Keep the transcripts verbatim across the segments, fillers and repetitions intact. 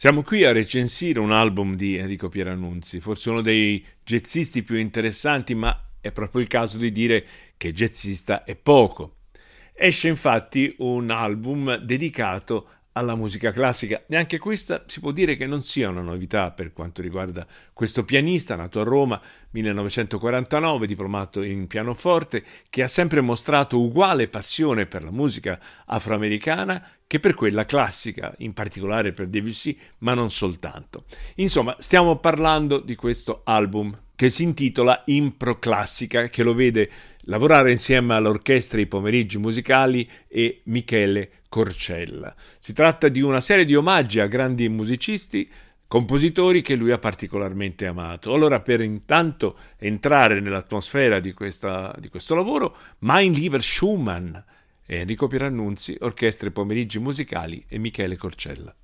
Siamo qui a recensire un album di Enrico Pierannunzi, forse uno dei jazzisti più interessanti, ma è proprio il caso di dire che jazzista è poco. Esce infatti un album dedicato alla musica classica e anche questa si può dire che non sia una novità per quanto riguarda questo pianista nato a Roma millenovecentoquarantanove, diplomato in pianoforte, che ha sempre mostrato uguale passione per la musica afroamericana che per quella classica, in particolare per Debussy, ma non soltanto. Insomma, stiamo parlando di questo album che si intitola Impro Classica, che lo vede lavorare insieme all'orchestra I Pomeriggi Musicali e Michele Corcella. Si tratta di una serie di omaggi a grandi musicisti, compositori che lui ha particolarmente amato. Allora, per intanto entrare nell'atmosfera di, questa, di questo lavoro, Mein lieber Schumann, Enrico Pierannunzi, orchestra I Pomeriggi Musicali e Michele Corcella.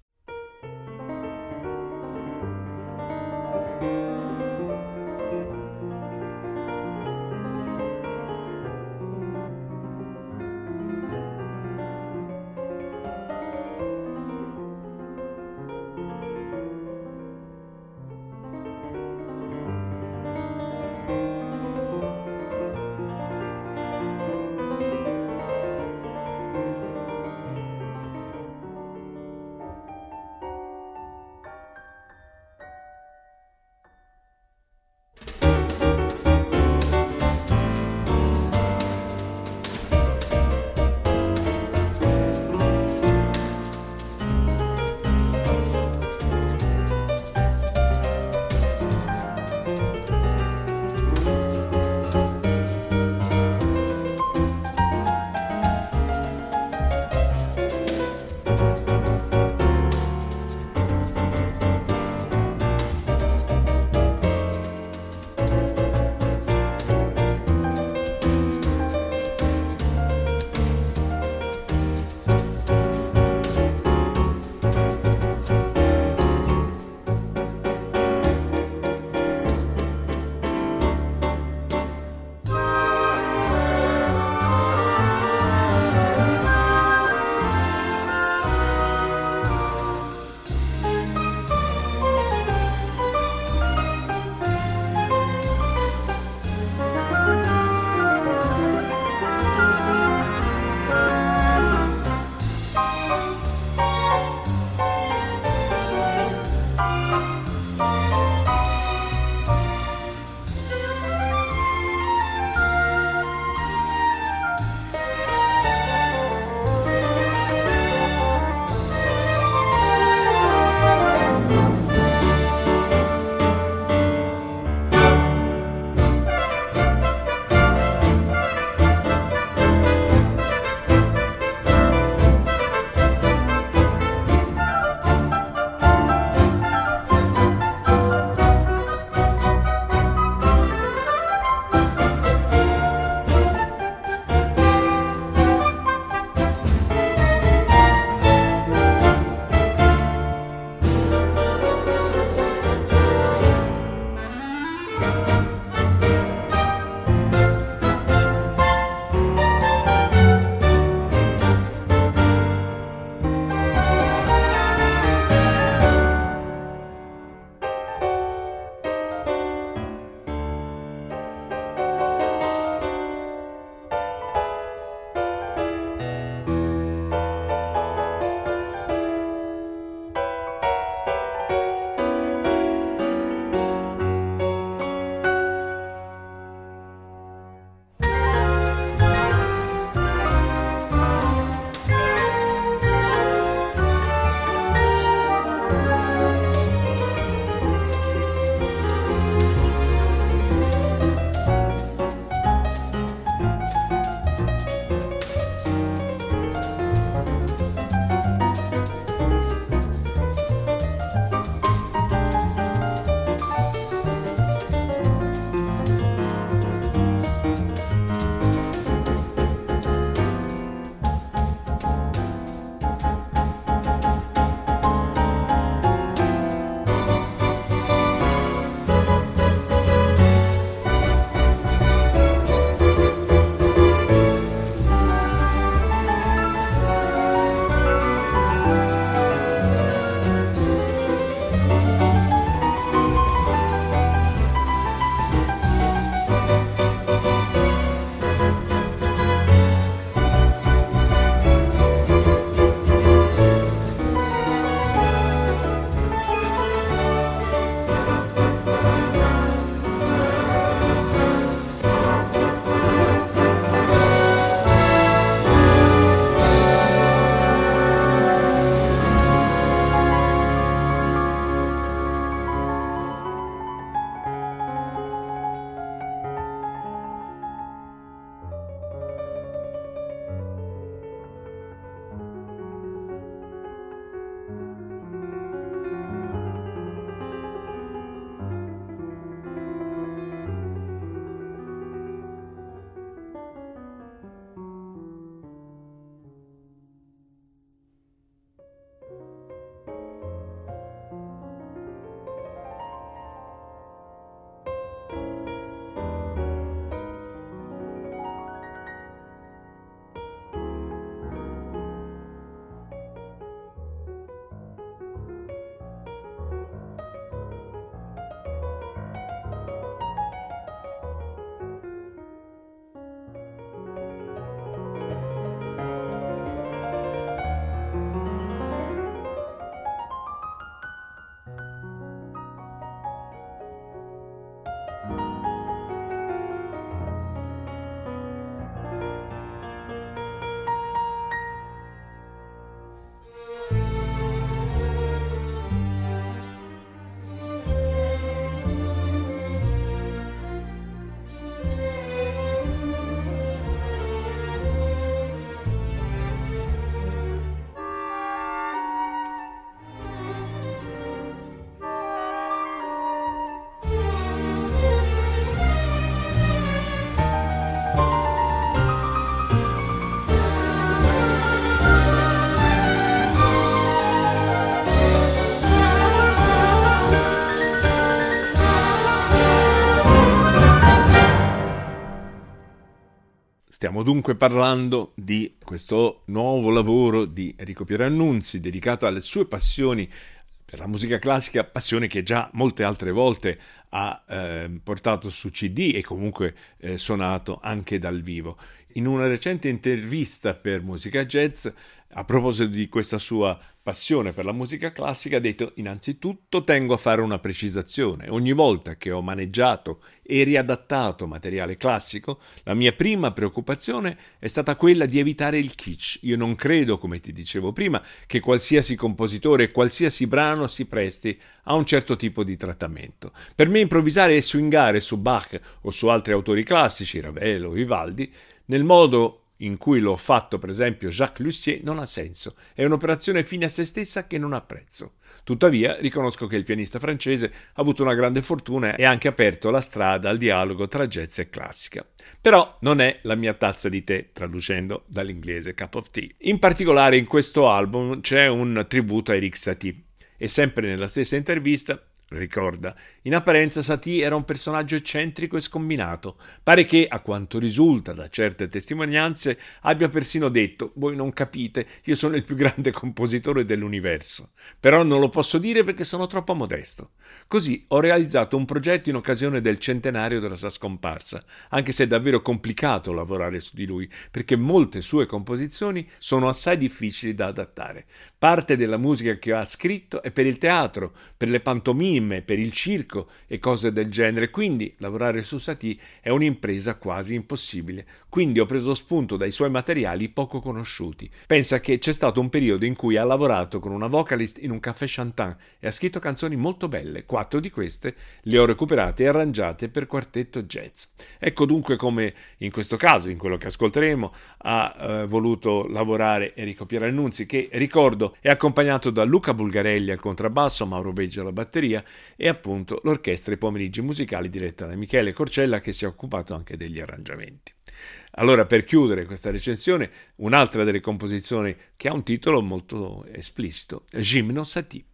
Stiamo dunque parlando di questo nuovo lavoro di Enrico Pierannunzi dedicato alle sue passioni per la musica classica, passione che già molte altre volte ha eh, portato su C D e comunque eh, suonato anche dal vivo. In una recente intervista per Musica Jazz, a proposito di questa sua passione per la musica classica, ha detto: innanzitutto tengo a fare una precisazione. Ogni volta che ho maneggiato e riadattato materiale classico, la mia prima preoccupazione è stata quella di evitare il kitsch. Io non credo, come ti dicevo prima, che qualsiasi compositore e qualsiasi brano si presti a un certo tipo di trattamento. Per me improvvisare e swingare su Bach o su altri autori classici, Ravel o Vivaldi, nel modo in cui l'ho fatto per esempio Jacques Lussier, non ha senso. È un'operazione fine a se stessa che non apprezzo. Tuttavia riconosco che il pianista francese ha avuto una grande fortuna e ha anche aperto la strada al dialogo tra jazz e classica. Però non è la mia tazza di tè, traducendo dall'inglese cup of tea. In particolare in questo album c'è un tributo a Erik Satie e sempre nella stessa intervista ricorda: in apparenza Satie era un personaggio eccentrico e scombinato. Pare che, a quanto risulta da certe testimonianze, abbia persino detto: voi non capite, io sono il più grande compositore dell'universo, però non lo posso dire perché sono troppo modesto. Così ho realizzato un progetto in occasione del centenario della sua scomparsa, anche se è davvero complicato lavorare su di lui, perché molte sue composizioni sono assai difficili da adattare. Parte della musica che ha scritto è per il teatro, per le pantomime, per il circo e cose del genere, quindi lavorare su Satie è un'impresa quasi impossibile. Quindi ho preso spunto dai suoi materiali poco conosciuti. Pensa che c'è stato un periodo in cui ha lavorato con una vocalist in un caffè chantant e ha scritto canzoni molto belle. Quattro di queste le ho recuperate e arrangiate per quartetto jazz. Ecco dunque come in questo caso, in quello che ascolteremo, ha eh, voluto lavorare Enrico Pierannunzi, che ricordo è accompagnato da Luca Bulgarelli al contrabbasso, Mauro Beggi alla batteria e appunto l'orchestra I Pomeriggi Musicali diretta da Michele Corcella, che si è occupato anche degli arrangiamenti. Allora, per chiudere questa recensione, un'altra delle composizioni che ha un titolo molto esplicito, Gymno Satie.